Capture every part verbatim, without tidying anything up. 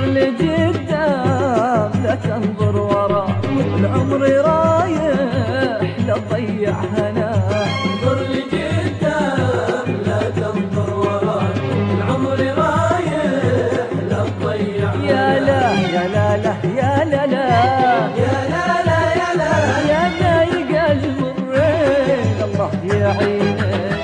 لقدام لا تنظر وراك، العمر رايح لا تضيع هناك. انظر لقدام لا تنظر وراك، العمر رايح لا تضيع هناك. يا لا يا لا لا يا لا لا يا لا لا يا لا يا ضايق المرين الله يعينك.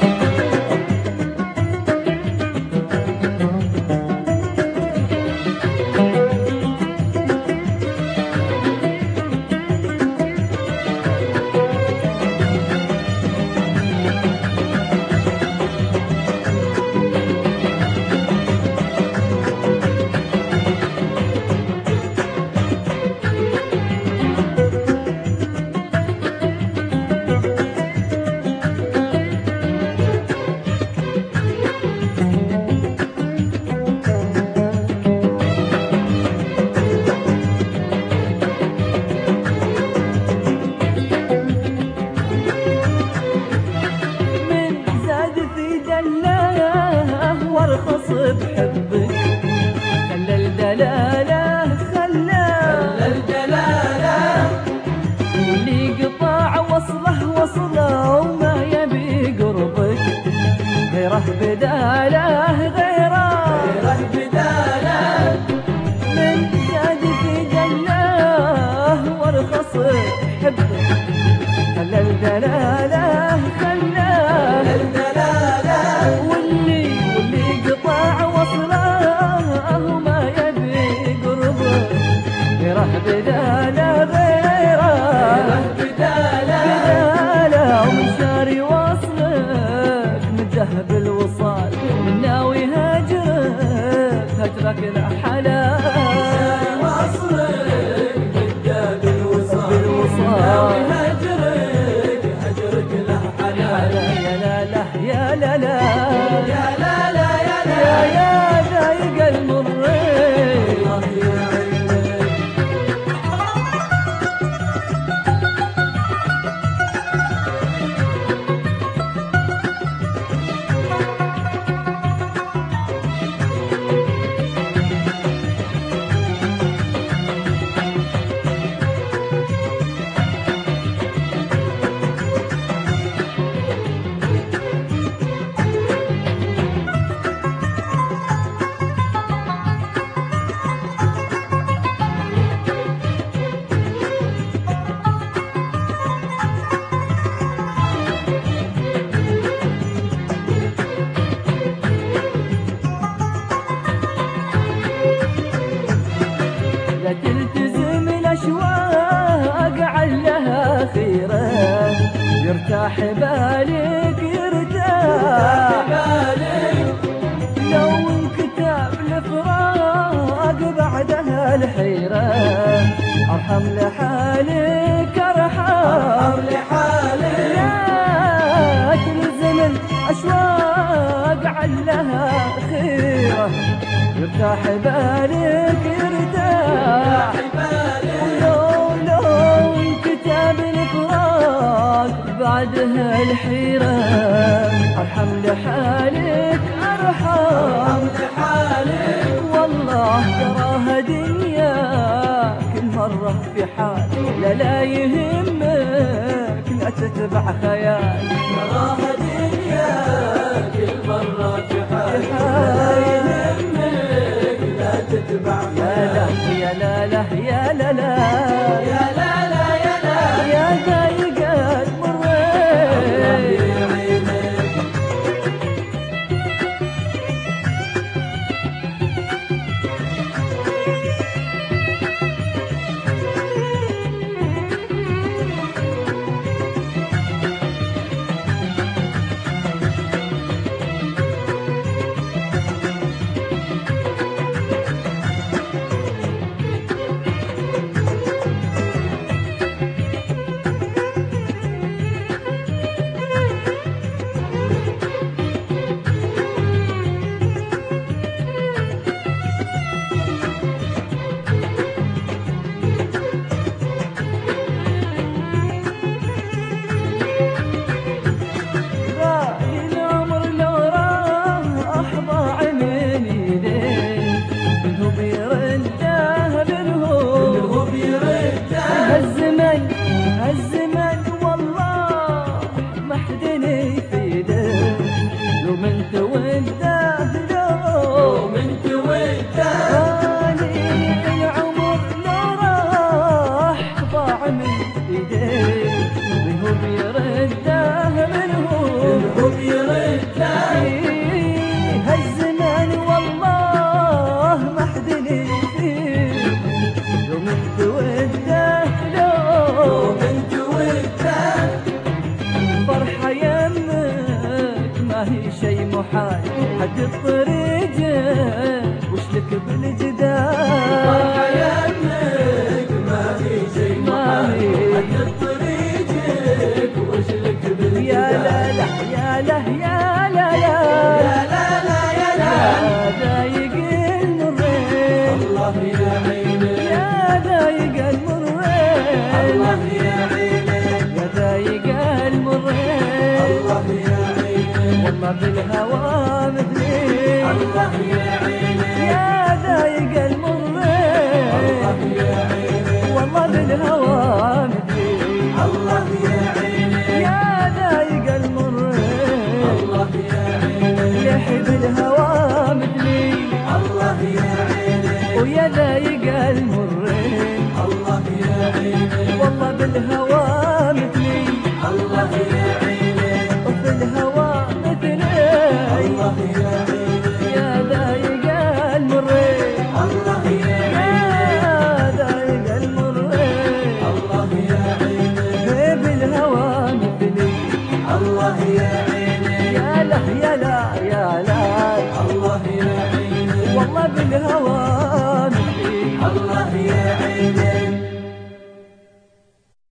وارخص بحبك خلى الدلاله خلى الدلاله واللي قطع وصله وصله وما يبي قربك غيره بداله غيره غيره بداله من زاد في جناه وارخص بحبك خلى الدلاله خلى الدلاله واللي غيره بداله غيره بداله بداله ومن شاري وصلك من ذهب الوصال من ناوي هجرك هجرك لا حلال. شاري وصلك من ذهب الوصال ناوي هجرك هجرك لا حلال. يا لا لا يا لا لا يا لا لا يا لا يا يا ضايق المرين الله يعينك. لا تلتزم الاشواق علها خيره يرتاح بالك يرتاح بالك لو انكتب الفراق بعدها الحيره ارحم لحالك ارحم لحالك لا تلزم الاشواق علها خيره يرتاح بالك يرتاح لو لو كتاب الفراق بعدها الحيرة ارحم لحالك ارحم لحالك والله تراها دنيا كل مرة في حال لا لا يهمك لا تتبع خيال. تراها دنيا كل مرة في حال لا يهمك لا تتبع خيال. يا لا لا يا لا لا يا لا لا يا لا يا ضايق المرين الله يعينك. الطريق وش لك بالجدال الفرحة يمك ما في شي محال حق طريقك وش لك بالجدال يا لا لا يا لا يا لا لا يا لا لا يا لا يا ضايق المرين الله يا عيني يا ضايق المرين الله يا عيني يا ضايق المرين الله يا عيني والله بالهوى مثلي الله يا عيني يا ضايق المرين الله يا عيني والله بالهوى مثلي الله يا عيني يا ضايق المرين الله يا عيني يحب الهوى مثلي الله يا عيني ويا ضايق المرين الله يا عيني والله بالهوى مثلي الله يا عيني وفي الهوى مثلي الله يا عيني يا ضايق المرين الله يا يا ضايق المرين الله يا عيني بالهوى مثلي الله يا عيني